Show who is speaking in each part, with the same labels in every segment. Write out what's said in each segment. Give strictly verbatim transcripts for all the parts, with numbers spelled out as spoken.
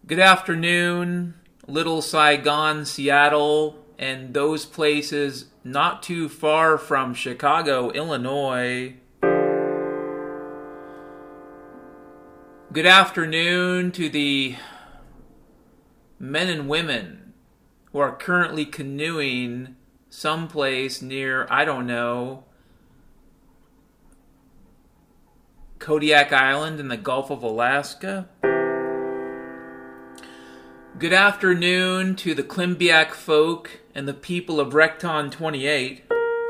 Speaker 1: Good afternoon, Little Saigon, Seattle, and those places not too far from Chicago, Illinois. Good afternoon to the men and women who are currently canoeing someplace near, I don't know, Kodiak Island in the Gulf of Alaska. Good afternoon to the Klimbiak folk and the people of Recton twenty-eight.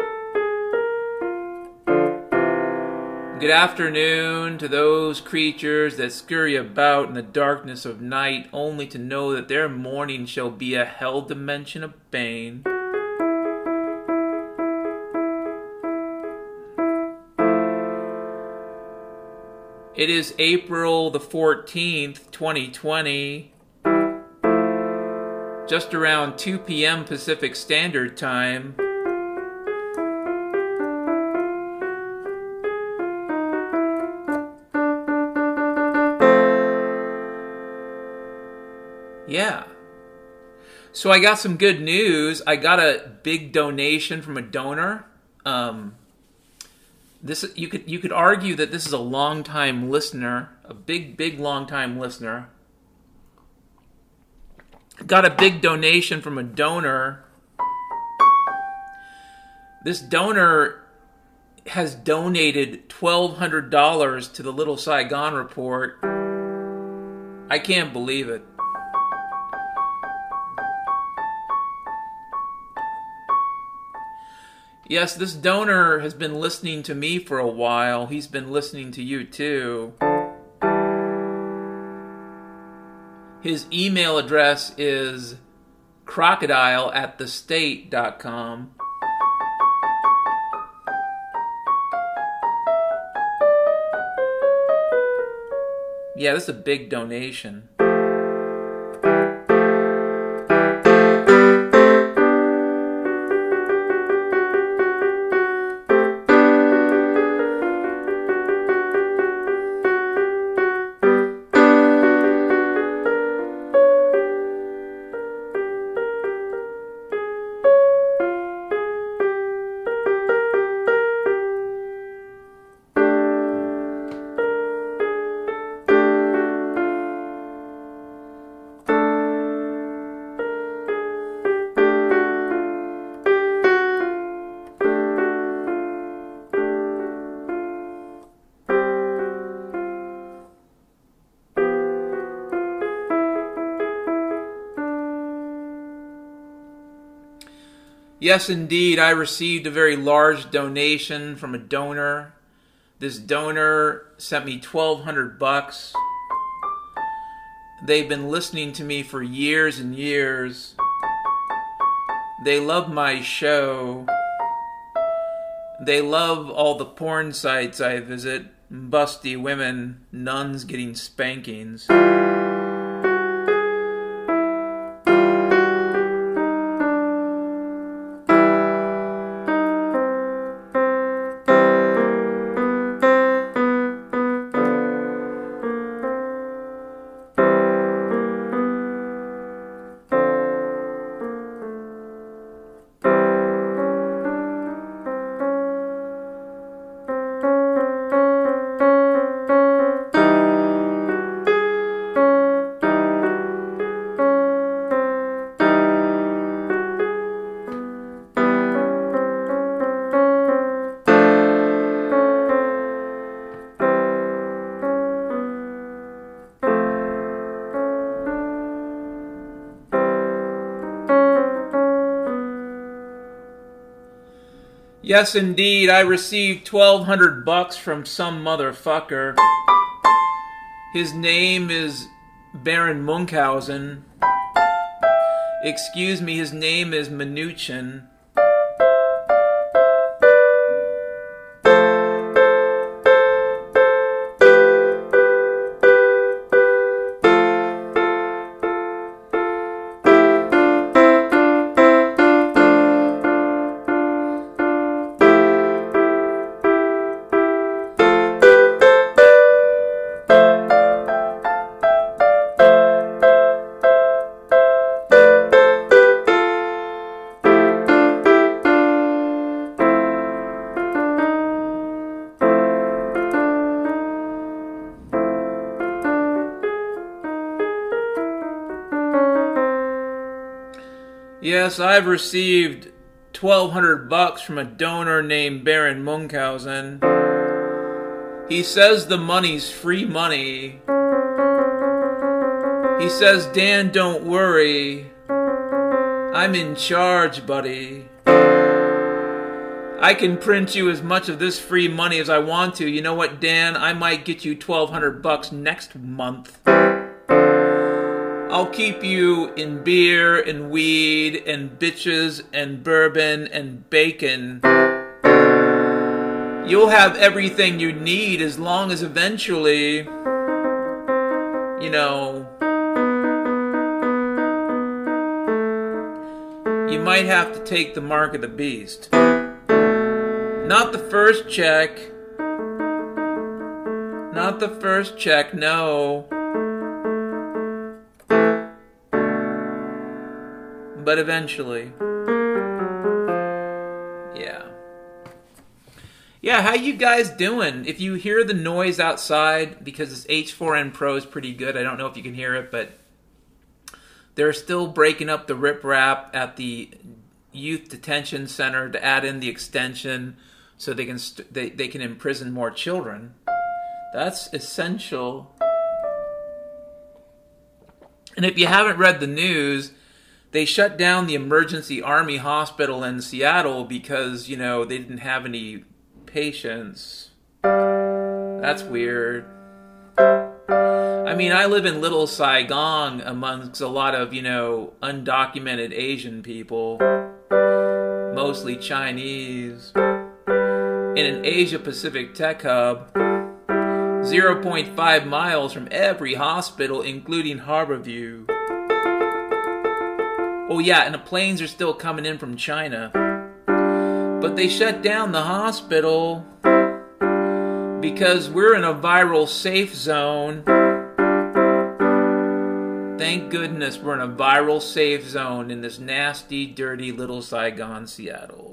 Speaker 1: Good afternoon to those creatures that scurry about in the darkness of night, only to know that their morning shall be a hell dimension of bane. It is April the fourteenth, twenty twenty. Just around two p.m. Pacific Standard Time. Yeah. So I got some good news. I got a big donation from a donor. Um, this you could you could argue that this is a long-time listener, a big, big long-time listener. Got a big donation from a donor. This donor has donated twelve hundred dollars to the Little Saigon Report. I can't believe it. Yes, this donor has been listening to me for a while. He's been listening to you too. His email address is crocodile at the state dot com. Yeah, this is a big donation. Yes, indeed, I received a very large donation from a donor. This donor sent me twelve hundred bucks. They've been listening to me for years and years. They love my show. They love all the porn sites I visit. Busty women, nuns getting spankings. Yes, indeed, I received twelve hundred bucks from some motherfucker. His name is Baron Munchausen. Excuse me, his name is Mnuchin. Yes, I've received twelve hundred bucks from a donor named Baron Munchausen. He says the money's free money. He says, Dan, don't worry. I'm in charge, buddy. I can print you as much of this free money as I want to. You know what, Dan? I might get you twelve hundred bucks next month. I'll keep you in beer and weed and bitches and bourbon and bacon. You'll have everything you need as long as eventually, you know, you might have to take the mark of the beast. Not the first check. Not the first check, no. But eventually. Yeah. Yeah, how you guys doing? If you hear the noise outside, because this H four N Pro is pretty good, I don't know if you can hear it, but they're still breaking up the riprap at the youth detention center to add in the extension so they can st- they, they can imprison more children. That's essential. And if you haven't read the news, they shut down the emergency army hospital in Seattle because, you know, they didn't have any patients. That's weird. I mean, I live in Little Saigon amongst a lot of, you know, undocumented Asian people, mostly Chinese, in an Asia-Pacific tech hub, zero point five miles from every hospital, including Harborview. Oh yeah, and the planes are still coming in from China. But they shut down the hospital because we're in a viral safe zone. Thank goodness we're in a viral safe zone in this nasty, dirty Little Saigon, Seattle.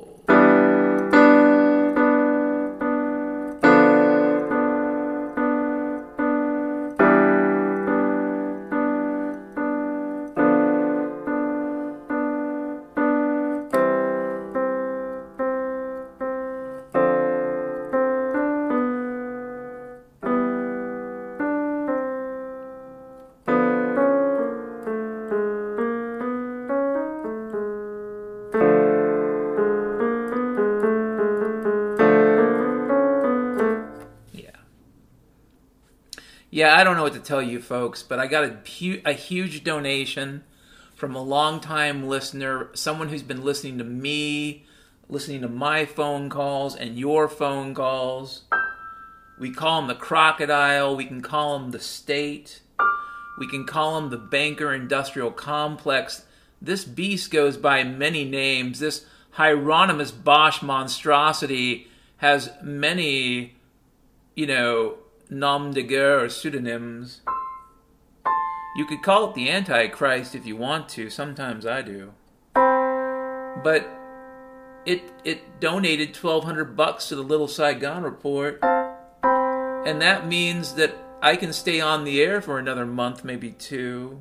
Speaker 1: Yeah, I don't know what to tell you folks, but I got a, hu- a huge donation from a longtime listener, someone who's been listening to me, listening to my phone calls and your phone calls. We call him the Crocodile, we can call him the State, we can call him the Banker Industrial Complex. This beast goes by many names. This Hieronymus Bosch monstrosity has many, you know, nom de guerre or pseudonyms. You could call it the Antichrist if you want to. Sometimes I do. But it it donated twelve hundred bucks to the Little Saigon Report, and that means that I can stay on the air for another month, maybe two.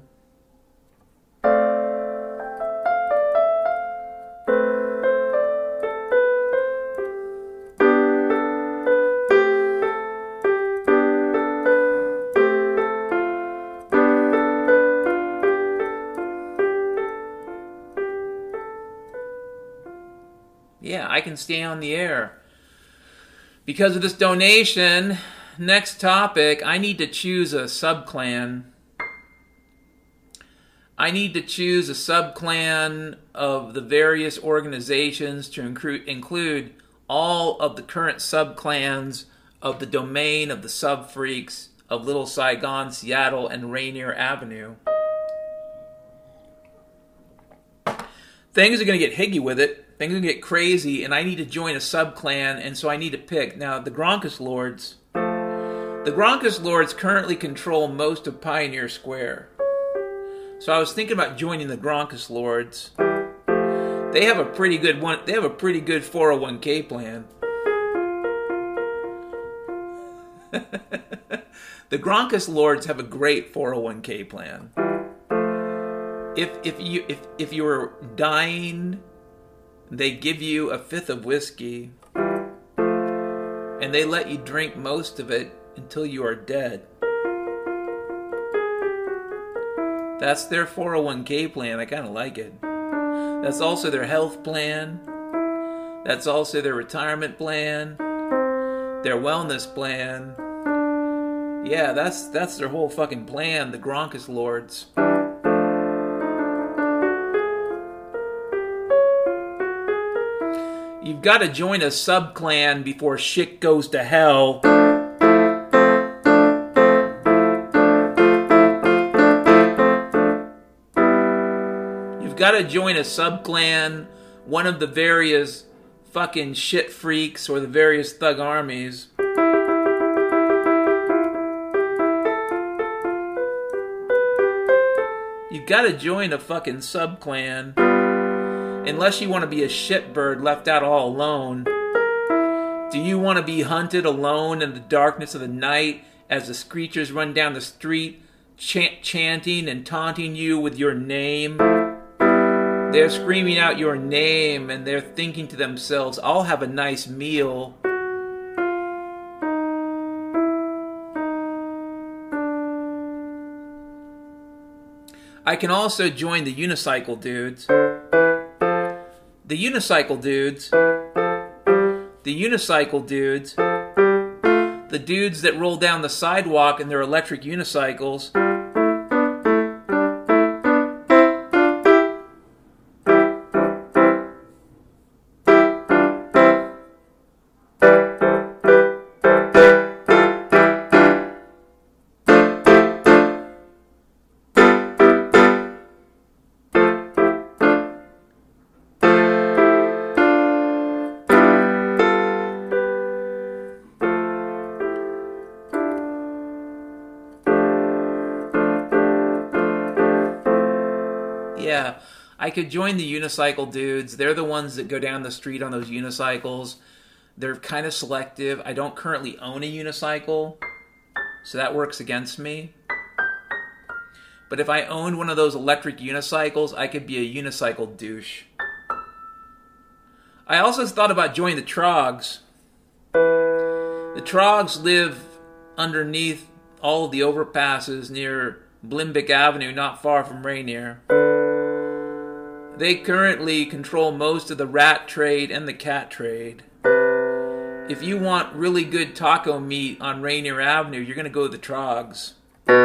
Speaker 1: Yeah, I can stay on the air. Because of this donation, next topic, I need to choose a subclan. I need to choose a subclan of the various organizations to include, include all of the current subclans of the domain of the subfreaks of Little Saigon, Seattle, and Rainier Avenue. Things are going to get higgy with it. Things are going to get crazy, and I need to join a subclan, and so I need to pick. Now, the Gronkus Lords. The Gronkus Lords currently control most of Pioneer Square. So I was thinking about joining the Gronkus Lords. They have a pretty good one. They have a pretty good four oh one k plan. The Gronkus Lords have a great four oh one k plan. If if you if if you were dying, they give you a fifth of whiskey, and they let you drink most of it until you are dead. That's their four oh one k plan. I kind of like it. That's also their health plan. That's also their retirement plan. Their wellness plan. Yeah, that's that's their whole fucking plan, the Gronkus Lords. You've got to join a sub-clan before shit goes to hell. You've got to join a sub-clan, one of the various fucking shit freaks or the various thug armies. You've got to join a fucking sub-clan. Unless you want to be a shitbird left out all alone. Do you want to be hunted alone in the darkness of the night as the screechers run down the street, ch- chanting and taunting you with your name? They're screaming out your name and they're thinking to themselves, I'll have a nice meal. I can also join the unicycle dudes. The unicycle dudes, the unicycle dudes, the dudes that roll down the sidewalk in their electric unicycles. Yeah, I could join the unicycle dudes. They're the ones that go down the street on those unicycles. They're kind of selective. I don't currently own a unicycle, so that works against me. But if I owned one of those electric unicycles, I could be a unicycle douche. I also thought about joining the Trogs. The Trogs live underneath all of the overpasses near Blimbick Avenue, not far from Rainier. They currently control most of the rat trade and the cat trade. If you want really good taco meat on Rainier Avenue, you're going to go to the Trogs.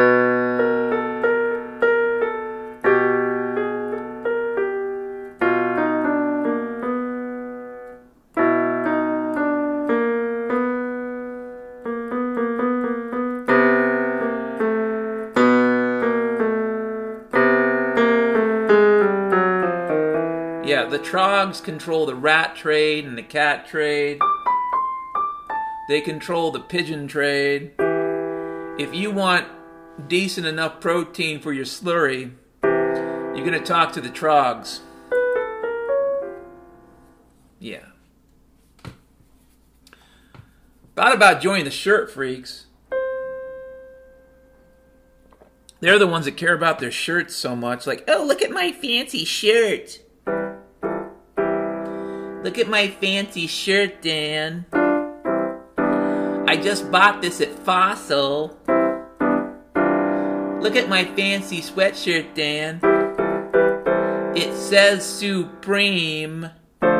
Speaker 1: Yeah, the Trogs control the rat trade and the cat trade. They control the pigeon trade. If you want decent enough protein for your slurry, you're going to talk to the Trogs. Yeah. Thought about joining the shirt freaks. They're the ones that care about their shirts so much. Like, oh, look at my fancy shirt. Look at my fancy shirt, Dan. I just bought this at Fossil. Look at my fancy sweatshirt, Dan. It says Supreme.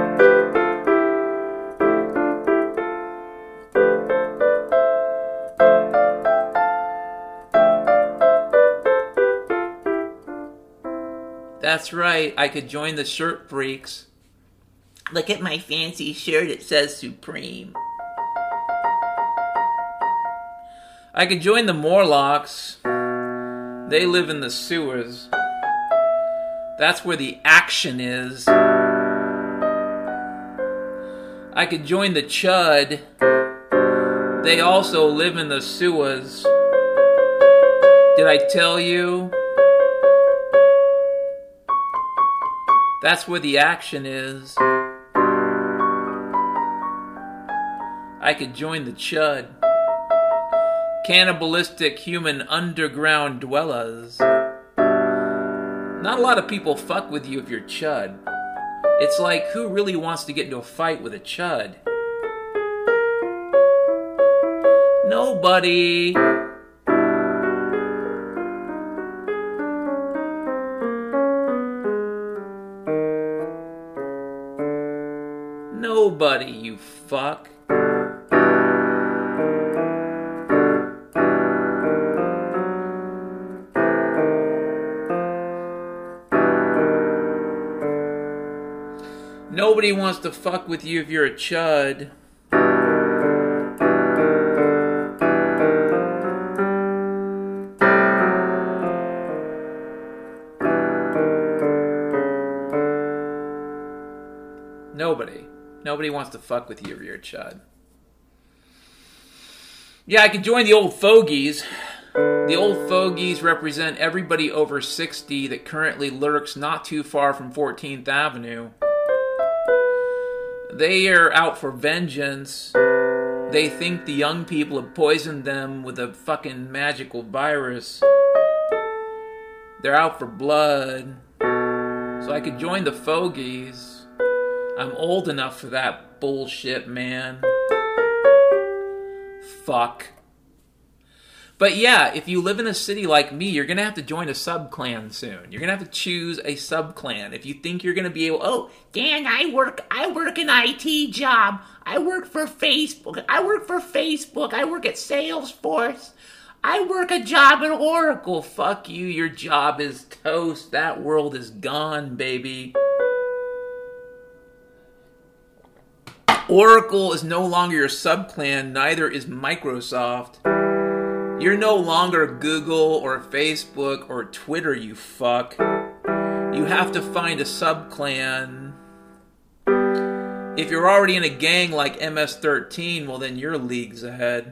Speaker 1: That's right, I could join the shirt freaks. Look at my fancy shirt, it says Supreme. I could join the Morlocks. They live in the sewers. That's where the action is. I could join the Chud. They also live in the sewers. Did I tell you? That's where the action is. I could join the Chud. Cannibalistic human underground dwellers. Not a lot of people fuck with you if you're chud. It's like, who really wants to get into a fight with a chud? Nobody. Nobody, you fuck. Nobody wants to fuck with you if you're a chud. Nobody. Nobody wants to fuck with you if you're a chud. Yeah, I could join the old fogies. The old fogies represent everybody over sixty that currently lurks not too far from fourteenth Avenue. They are out for vengeance. They think the young people have poisoned them with a fucking magical virus. They're out for blood. So I could join the fogies. I'm old enough for that bullshit, man. Fuck. But yeah, if you live in a city like me, you're going to have to join a sub-clan soon. You're going to have to choose a sub-clan. If you think you're going to be able, oh, Dan, I work I work an I T job. I work for Facebook. I work for Facebook. I work at Salesforce. I work a job at Oracle. Fuck you, your job is toast. That world is gone, baby. Oracle is no longer your sub-clan, neither is Microsoft. You're no longer Google or Facebook or Twitter, you fuck. You have to find a sub-clan. If you're already in a gang like M S thirteen, well then you're leagues ahead.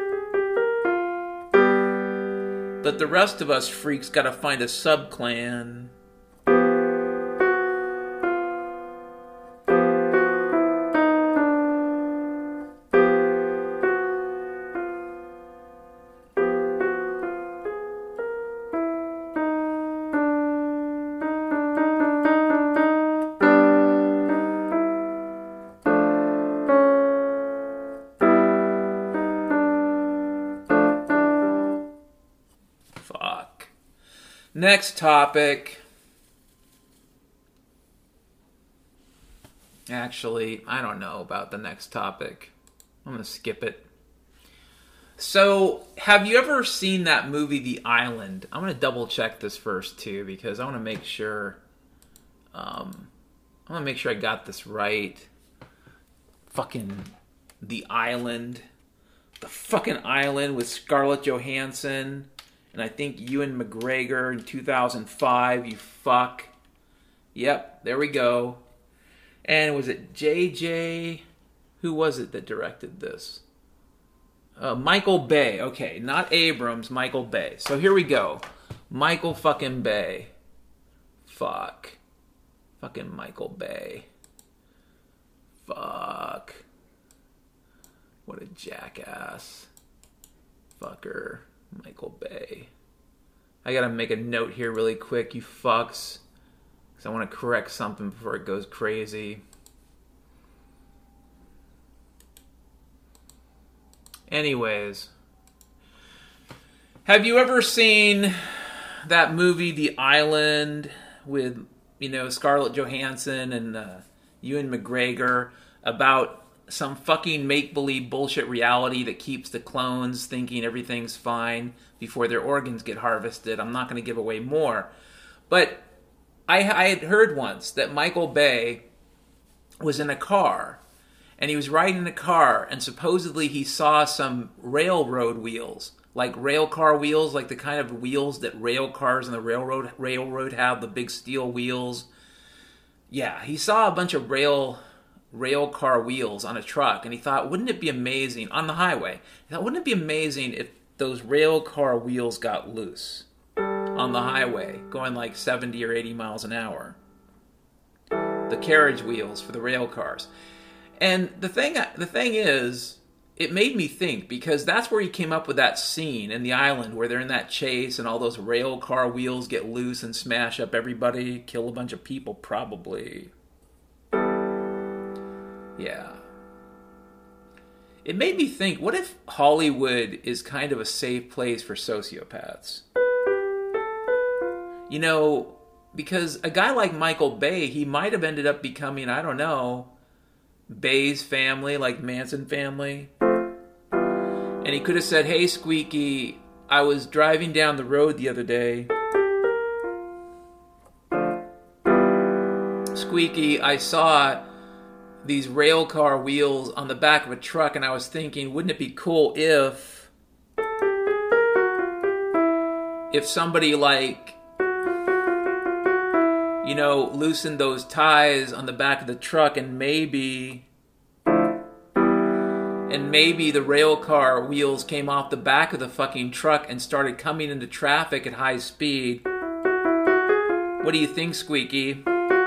Speaker 1: But the rest of us freaks gotta find a sub-clan. Next topic. Actually, I don't know about the next topic. I'm going to skip it. So, have you ever seen that movie, The Island? I'm going to double check this first, too, because I want to make sure... Um, I want to make sure I got this right. Fucking The Island. The fucking Island with Scarlett Johansson. And I think Ewan McGregor in two thousand five, you fuck. Yep, there we go. And was it J J? Who was it that directed this? Uh, Michael Bay. Okay, not Abrams, Michael Bay. So here we go. Michael fucking Bay. Fuck. Fucking Michael Bay. Fuck. What a jackass. Fucker. Michael Bay. I gotta make a note here really quick, you fucks. Because I want to correct something before it goes crazy. Anyways. Have you ever seen that movie, The Island, with, you know, Scarlett Johansson and uh, Ewan McGregor, about some fucking make-believe bullshit reality that keeps the clones thinking everything's fine before their organs get harvested? I'm not going to give away more. But I, I had heard once that Michael Bay was in a car, and he was riding in a car, and supposedly he saw some railroad wheels, like rail car wheels, like the kind of wheels that rail cars and the railroad railroad have, the big steel wheels. Yeah, he saw a bunch of rail... rail car wheels on a truck, and he thought, wouldn't it be amazing, on the highway, he thought, wouldn't it be amazing if those rail car wheels got loose on the highway, going like seventy or eighty miles an hour? The carriage wheels for the rail cars. And the thing, the thing is, it made me think, because that's where he came up with that scene in the island where they're in that chase and all those rail car wheels get loose and smash up everybody, kill a bunch of people, probably. Yeah. It made me think, what if Hollywood is kind of a safe place for sociopaths? You know, because a guy like Michael Bay, he might have ended up becoming, I don't know, Bay's family, like Manson family. And he could have said, hey, Squeaky, I was driving down the road the other day. Squeaky, I saw these rail car wheels on the back of a truck, and I was thinking, wouldn't it be cool if if somebody, like, you know, loosened those ties on the back of the truck, and maybe and maybe the rail car wheels came off the back of the fucking truck and started coming into traffic at high speed. What do you think, Squeaky?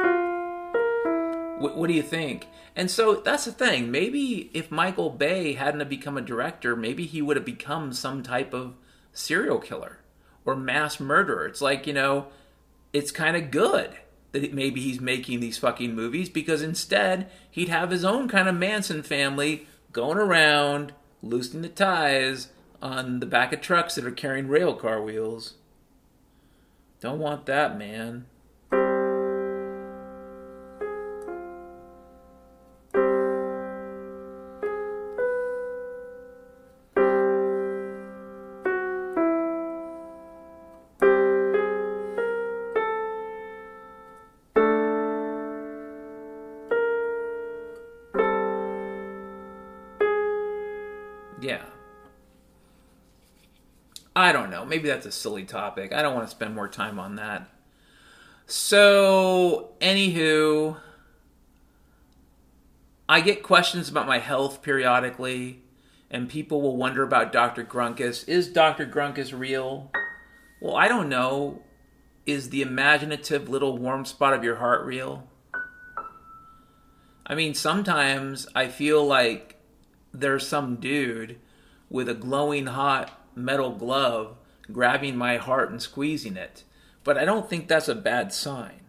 Speaker 1: What, what do you think? And so that's the thing. Maybe if Michael Bay hadn't have become a director, maybe he would have become some type of serial killer or mass murderer. It's like, you know, it's kind of good that maybe he's making these fucking movies, because instead he'd have his own kind of Manson family going around loosening the ties on the back of trucks that are carrying rail car wheels. Don't want that, man. Yeah. I don't know. Maybe that's a silly topic. I don't want to spend more time on that. So, anywho, I get questions about my health periodically, and people will wonder about Doctor Grunkus. Is Doctor Grunkus real? Well, I don't know. Is the imaginative little warm spot of your heart real? I mean, sometimes I feel like there's some dude with a glowing hot metal glove grabbing my heart and squeezing it. But I don't think that's a bad sign.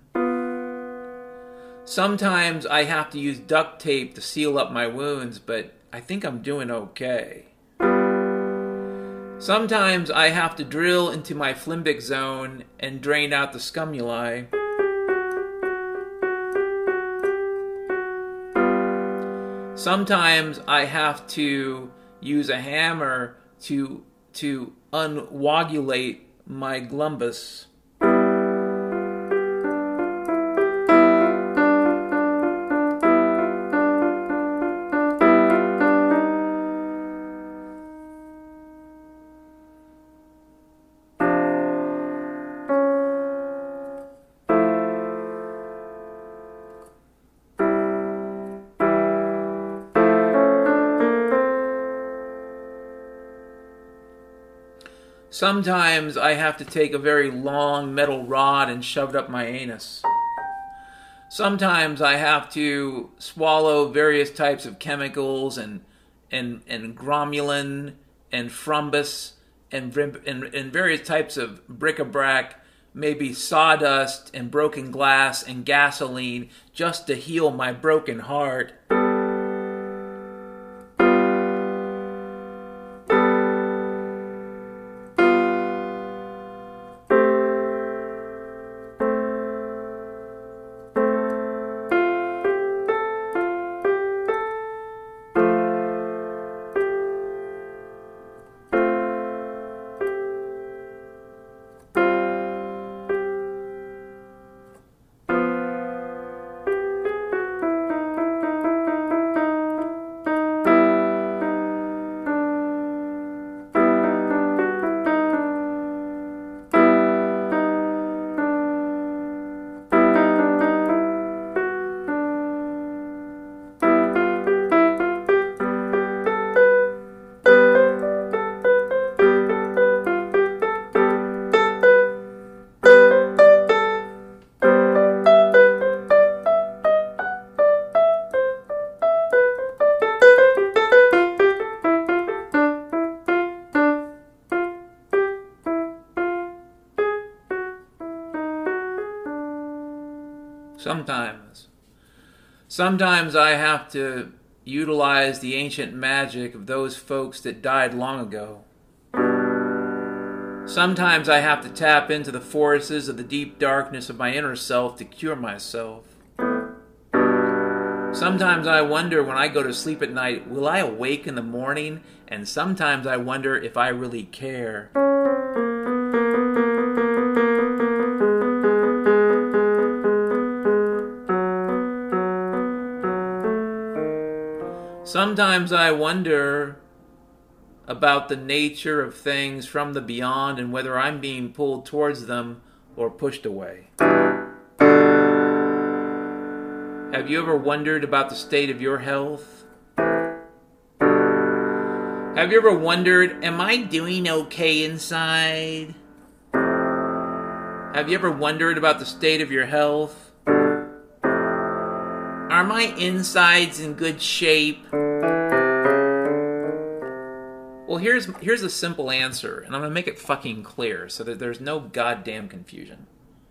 Speaker 1: Sometimes I have to use duct tape to seal up my wounds, but I think I'm doing okay. Sometimes I have to drill into my phlimbic zone and drain out the scumuli. Sometimes I have to use a hammer to to unwagulate my glumbus. Sometimes I have to take a very long metal rod and shove it up my anus. Sometimes I have to swallow various types of chemicals and and and gromulin and frumbus and, and, and various types of bric-a-brac, maybe sawdust and broken glass and gasoline, just to heal my broken heart. Sometimes. Sometimes I have to utilize the ancient magic of those folks that died long ago. Sometimes I have to tap into the forces of the deep darkness of my inner self to cure myself. Sometimes I wonder when I go to sleep at night, will I awake in the morning? And sometimes I wonder if I really care. Sometimes I wonder about the nature of things from the beyond and whether I'm being pulled towards them or pushed away. Have you ever wondered about the state of your health? Have you ever wondered, am I doing okay inside? Have you ever wondered about the state of your health? Are my insides in good shape? Well, here's here's a simple answer, and I'm going to make it fucking clear so that there's no goddamn confusion.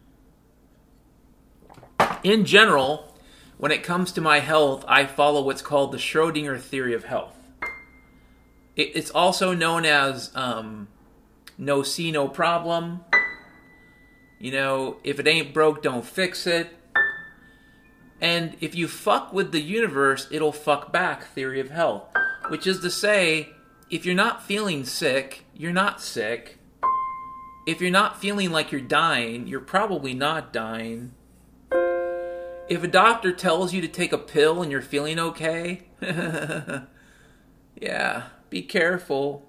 Speaker 1: In general, when it comes to my health, I follow what's called the Schrödinger theory of health. It, it's also known as um, no see, no problem. You know, if it ain't broke, don't fix it. And if you fuck with the universe, it'll fuck back theory of health. Which is to say, if you're not feeling sick, you're not sick. If you're not feeling like you're dying, you're probably not dying. If a doctor tells you to take a pill and you're feeling okay, yeah, be careful.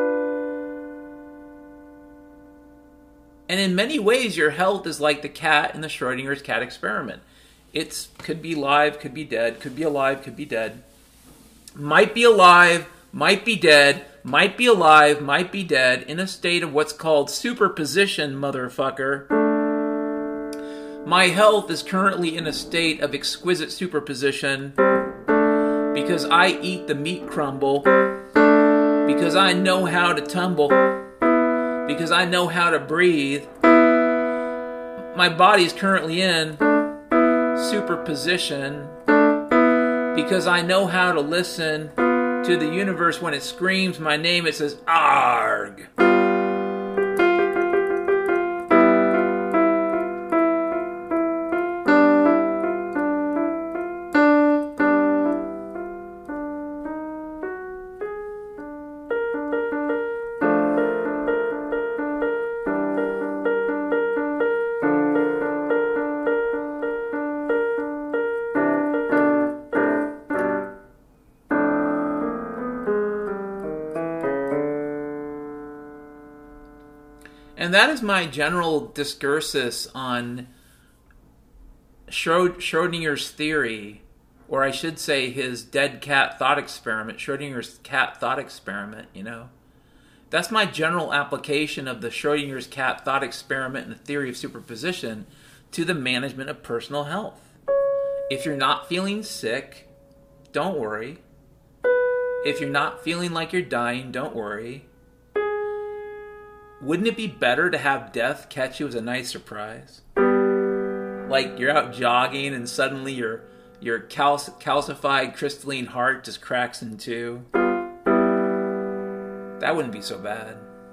Speaker 1: And in many ways, your health is like the cat in the Schrodinger's cat experiment. It could be alive, could be dead, could be alive, could be dead. Might be alive, might be dead, might be alive, might be dead, in a state of what's called superposition, motherfucker. My health is currently in a state of exquisite superposition because I eat the meat crumble, because I know how to tumble, because I know how to breathe. My body's currently in superposition because I know how to listen to the universe. When it screams my name, it says, "Arg." And that is my general discursus on Schrodinger's theory, or I should say his dead cat thought experiment, Schrodinger's cat thought experiment, you know. That's my general application of the Schrodinger's cat thought experiment and the theory of superposition to the management of personal health. If you're not feeling sick, don't worry. If you're not feeling like you're dying, don't worry. Wouldn't it be better to have death catch you as a nice surprise? Like you're out jogging and suddenly your your calc- calcified crystalline heart just cracks in two. That wouldn't be so bad.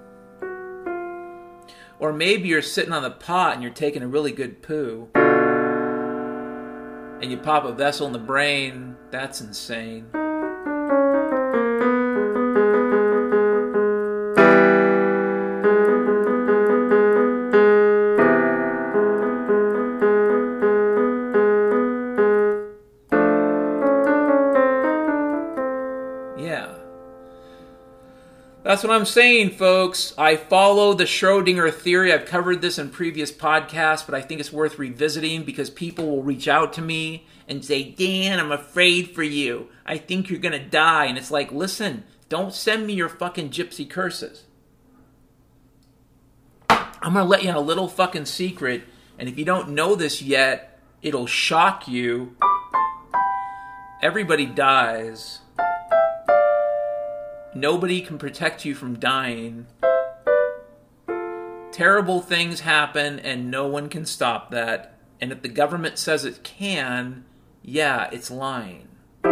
Speaker 1: Or maybe you're sitting on the pot and you're taking a really good poo and you pop a vessel in the brain. That's insane. That's what I'm saying, folks. I follow the Schrödinger theory. I've covered this in previous podcasts, but I think it's worth revisiting because people will reach out to me and say, Dan, I'm afraid for you. I think you're going to die. And it's like, listen, don't send me your fucking gypsy curses. I'm going to let you in a little fucking secret. And if you don't know this yet, it'll shock you. Everybody dies. Nobody can protect you from dying. Terrible things happen and no one can stop that. And if the government says it can, yeah, it's lying.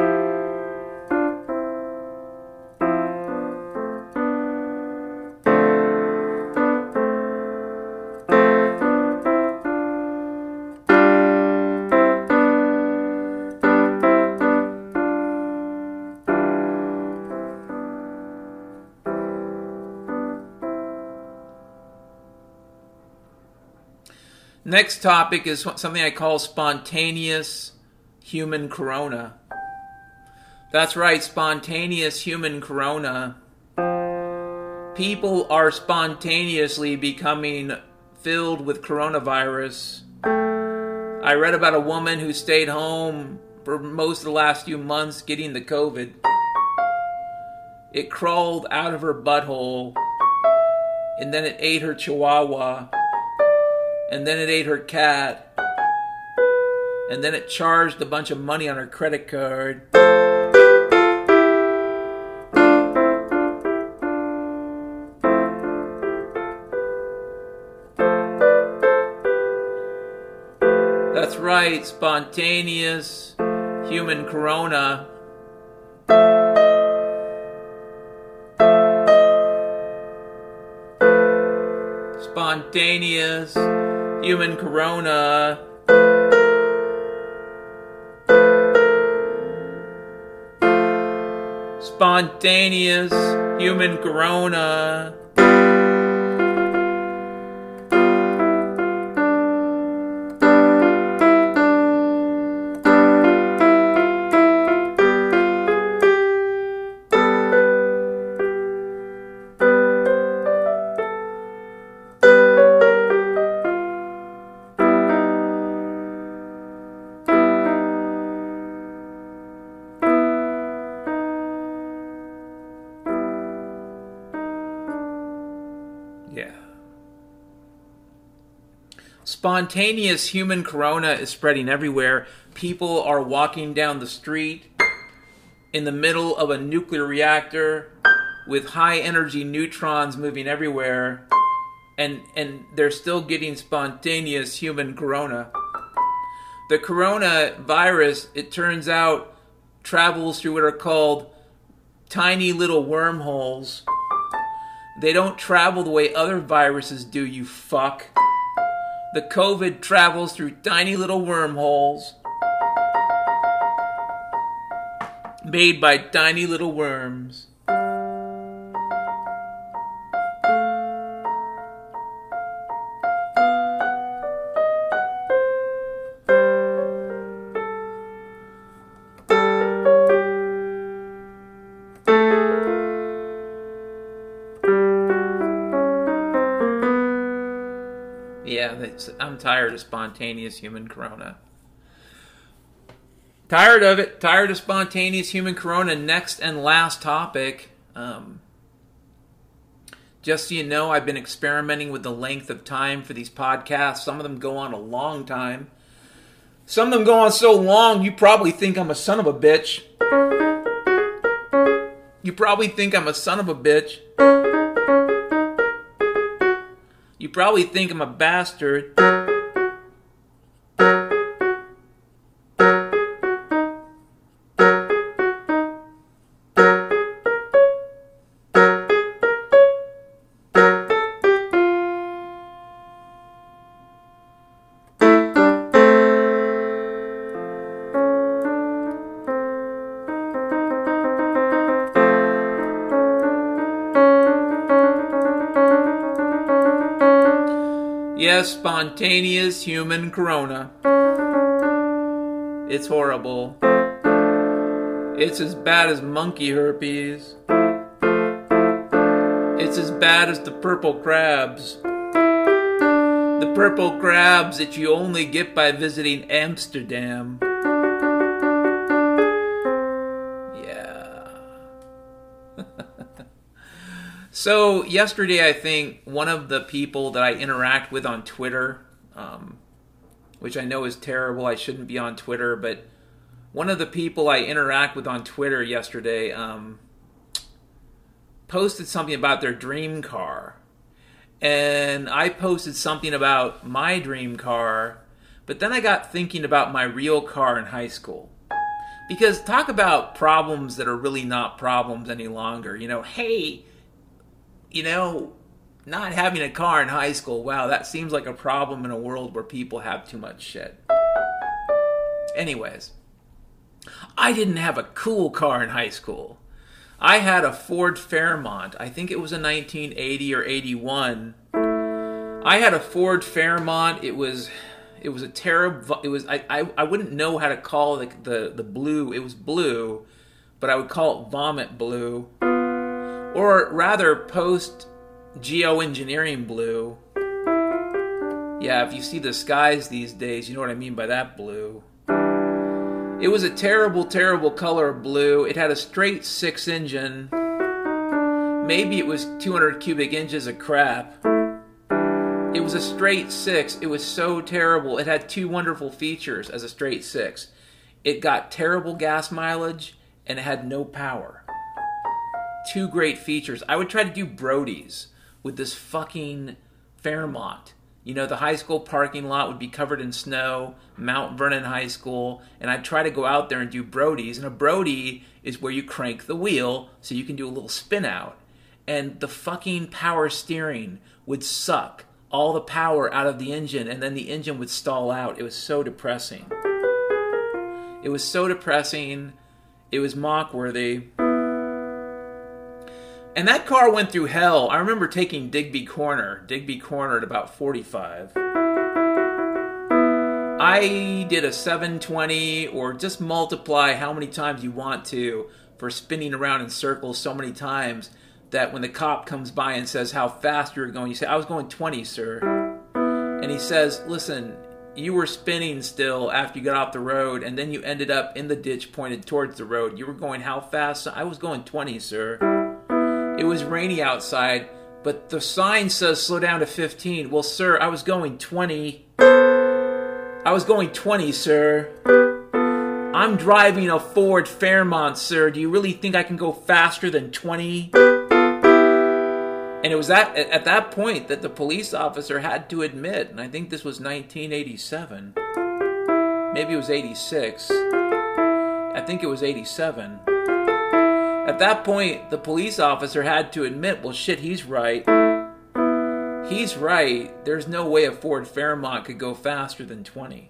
Speaker 1: Next topic is something I call spontaneous human corona. That's right, spontaneous human corona. People are spontaneously becoming filled with coronavirus. I read about a woman who stayed home for most of the last few months getting the COVID. It crawled out of her butthole, and then it ate her chihuahua. And then it ate her cat. And then it charged a bunch of money on her credit card. That's right, spontaneous human corona. Spontaneous human corona. Spontaneous human corona. Yeah. Spontaneous human corona is spreading everywhere. People are walking down the street in the middle of a nuclear reactor with high energy neutrons moving everywhere, and and they're still getting spontaneous human corona. The coronavirus, it turns out, travels through what are called tiny little wormholes. They don't travel the way other viruses do, you fuck. The COVID travels through tiny little wormholes made by tiny little worms. Yeah, I'm tired of spontaneous human corona. Tired of it. Tired of spontaneous human corona. Next and last topic. Um, just so you know, I've been experimenting with the length of time for these podcasts. Some of them go on a long time. Some of them go on so long, you probably think I'm a son of a bitch. You probably think I'm a son of a bitch. You probably think I'm a bastard. Yes, spontaneous human corona. It's horrible. It's as bad as monkey herpes. It's as bad as the purple crabs. The purple crabs that you only get by visiting Amsterdam. Yeah. So yesterday, I think one of the people that I interact with on Twitter, um, which I know is terrible, I shouldn't be on Twitter, but one of the people I interact with on Twitter yesterday um, posted something about their dream car. And I posted something about my dream car, But then I got thinking about my real car in high school. Because talk about problems that are really not problems any longer. You know, hey, you know, not having a car in high school, wow, that seems like a problem in a world where people have too much shit. Anyways, I didn't have a cool car in high school. I had a Ford Fairmont. I think it was a nineteen eighty or eighty-one. I had a Ford Fairmont. It was... It was a terrible. It was. I, I. I wouldn't know how to call the, the the blue. It was blue, but I would call it vomit blue, or rather post geoengineering blue. Yeah, if you see the skies these days, you know what I mean by that blue. It was a terrible, terrible color of blue. It had a straight six engine. Maybe it was two hundred cubic inches of crap. It was a straight six. It was so terrible. It had two wonderful features as a straight six. It got terrible gas mileage, and it had no power. Two great features. I would try to do Brodies with this fucking Fairmont. You know, the high school parking lot would be covered in snow, Mount Vernon High School, and I'd try to go out there and do Brodies. And a Brody is where you crank the wheel so you can do a little spin out. And the fucking power steering would suck all the power out of the engine, and then the engine would stall out. It was so depressing. It was so depressing. It was mock-worthy. And that car went through hell. I remember taking Digby Corner. Digby Corner at about forty-five. I did a seven twenty, or just multiply how many times you want to for spinning around in circles so many times that when the cop comes by and says how fast you're going, you say, I was going twenty, sir. And he says, listen, you were spinning still after you got off the road, and then you ended up in the ditch pointed towards the road. You were going how fast? I was going twenty, sir. It was rainy outside, but the sign says slow down to fifteen. Well, sir, I was going twenty. I was going twenty, sir. I'm driving a Ford Fairmont, sir. Do you really think I can go faster than twenty? And it was that, at that point that the police officer had to admit, and I think this was nineteen eighty-seven. Maybe it was eighty-six. I think it was eighty-seven. At that point, the police officer had to admit, well, shit, he's right. He's right. There's no way a Ford Fairmont could go faster than twenty.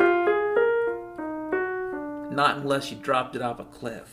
Speaker 1: Not unless you dropped it off a cliff.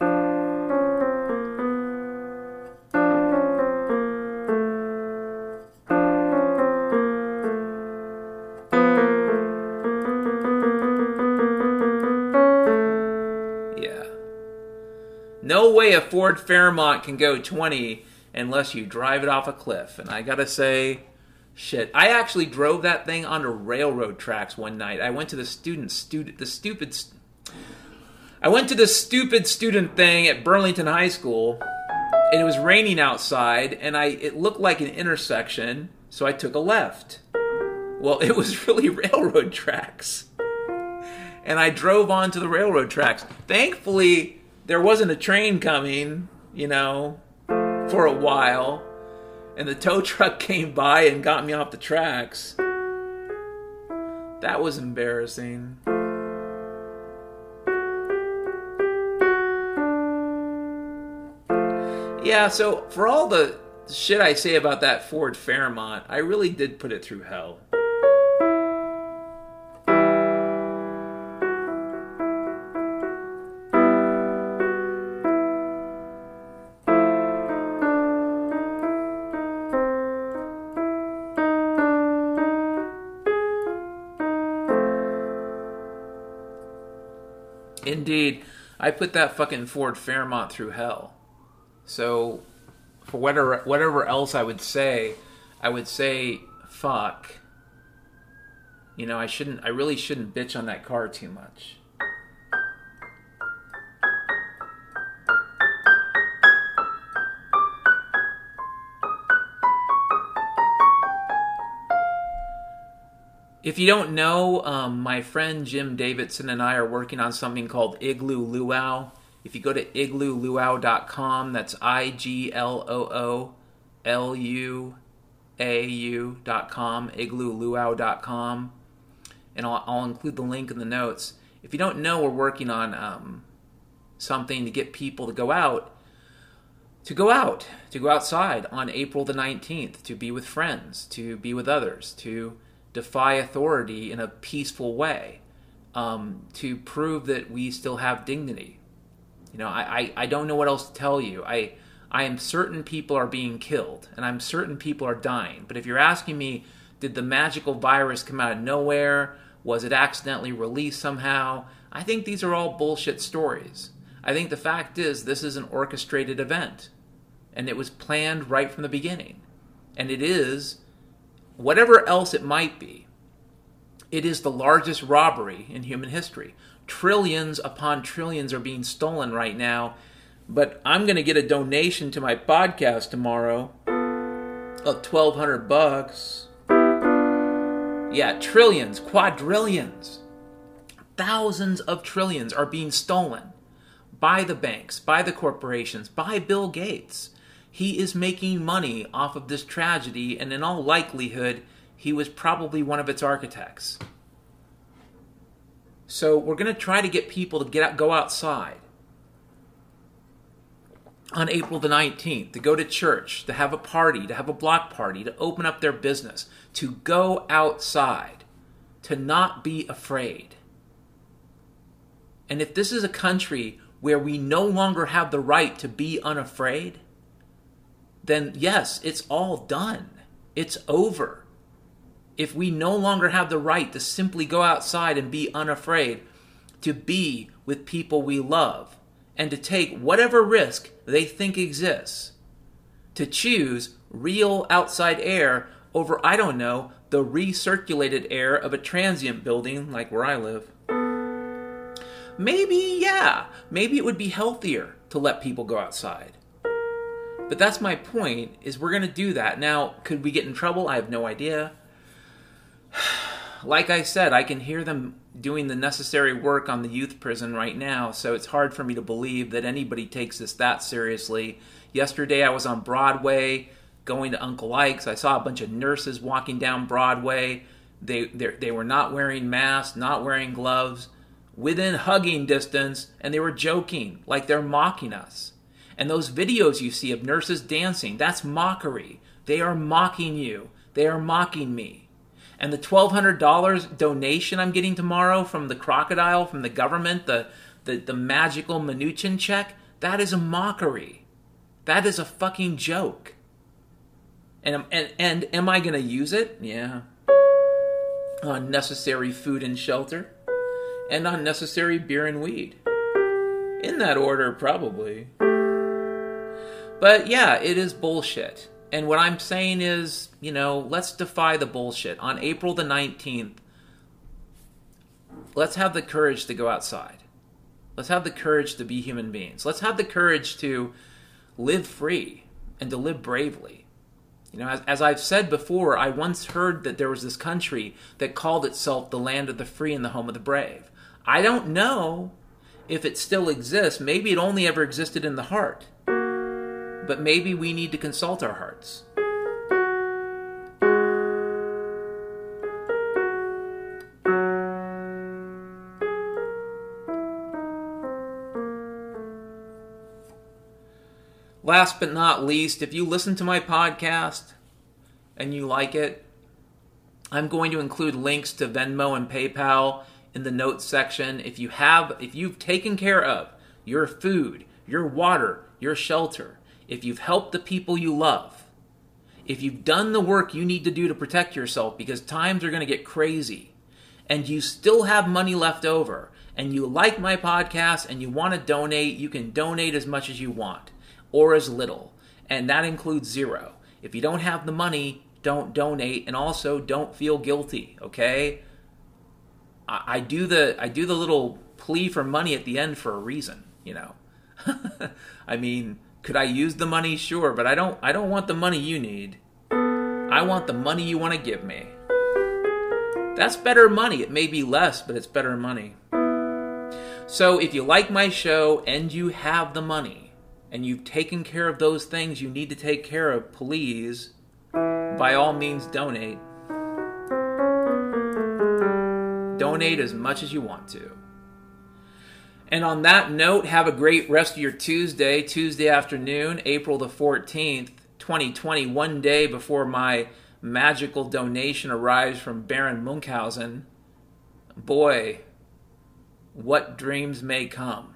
Speaker 1: No way a Ford Fairmont can go twenty unless you drive it off a cliff. And I gotta say, shit, I actually drove that thing onto railroad tracks one night. I went to the student, student, the stupid, I went to the stupid student thing at Burlington High School, and it was raining outside, and I it looked like an intersection, so I took a left. Well, it was really railroad tracks. And I drove onto the railroad tracks. Thankfully, there wasn't a train coming, you know, for a while. And the tow truck came by and got me off the tracks. That was embarrassing. Yeah, so for all the shit I say about that Ford Fairmont, I really did put it through hell. Indeed, I put that fucking Ford Fairmont through hell. So, for whatever whatever else I would say, I would say, fuck. You know, I shouldn't, I really shouldn't bitch on that car too much. If you don't know, um, my friend Jim Davidson and I are working on something called Igloo Luau. If you go to igloo luau dot com, that's I G L O O L U A U dot com, igloo luau dot com. and I'll, I'll include the link in the notes. If you don't know, we're working on um, something to get people to go out, to go out, to go outside on April the nineteenth, to be with friends, to be with others, to defy authority in a peaceful way, um, to prove that we still have dignity. You know, I, I, I don't know what else to tell you. I I am certain people are being killed, and I'm certain people are dying. But if you're asking me, did the magical virus come out of nowhere? Was it accidentally released somehow? I think these are all bullshit stories. I think the fact is this is an orchestrated event, and it was planned right from the beginning. And it is, whatever else it might be, it is the largest robbery in human history. Trillions upon trillions are being stolen right now. But I'm going to get a donation to my podcast tomorrow of twelve hundred bucks. Yeah, trillions, quadrillions, thousands of trillions are being stolen by the banks, by the corporations, by Bill Gates. He is making money off of this tragedy, and in all likelihood, he was probably one of its architects. So we're going to try to get people to get out, go outside on April the nineteenth, to go to church, to have a party, to have a block party, to open up their business, to go outside, to not be afraid. And if this is a country where we no longer have the right to be unafraid, then yes, it's all done. It's over. If we no longer have the right to simply go outside and be unafraid, to be with people we love, and to take whatever risk they think exists, to choose real outside air over, I don't know, the recirculated air of a transient building like where I live. Maybe, yeah, maybe it would be healthier to let people go outside. But that's my point, is we're going to do that. Now, could we get in trouble? I have no idea. Like I said, I can hear them doing the necessary work on the youth prison right now, so it's hard for me to believe that anybody takes this that seriously. Yesterday I was on Broadway going to Uncle Ike's. I saw a bunch of nurses walking down Broadway. They they were not wearing masks, not wearing gloves, within hugging distance, and they were joking, like they're mocking us. And those videos you see of nurses dancing, that's mockery. They are mocking you. They are mocking me. And the twelve hundred dollars donation I'm getting tomorrow from the crocodile, from the government, the, the, the magical Mnuchin check, that is a mockery. That is a fucking joke. And, and, and am I going to use it? Yeah. On necessary food and shelter. And on necessary beer and weed. In that order, probably. But yeah, it is bullshit. And what I'm saying is, you know, let's defy the bullshit. On April the nineteenth, let's have the courage to go outside. Let's have the courage to be human beings. Let's have the courage to live free and to live bravely. You know, as, as I've said before, I once heard that there was this country that called itself the land of the free and the home of the brave. I don't know if it still exists. Maybe it only ever existed in the heart. But maybe we need to consult our hearts. Last but not least, if you listen to my podcast and you like it, I'm going to include links to Venmo and PayPal in the notes section. If you have, if you've taken care of your food, your water, your shelter, if you've helped the people you love, if you've done the work you need to do to protect yourself, because times are going to get crazy, and you still have money left over, and you like my podcast and you want to donate, you can donate as much as you want, or as little, and that includes zero. If you don't have the money, don't donate, and also don't feel guilty, okay? I, I do the I do the little plea for money at the end for a reason, you know. I mean, could I use the money? Sure, but I don't I don't want the money you need. I want the money you want to give me. That's better money. It may be less, but it's better money. So if you like my show and you have the money and you've taken care of those things you need to take care of, please, by all means, donate. Donate as much as you want to. And on that note, have a great rest of your Tuesday, Tuesday afternoon, April the fourteenth, twenty twenty, one day before my magical donation arrives from Baron Munchausen. Boy, what dreams may come.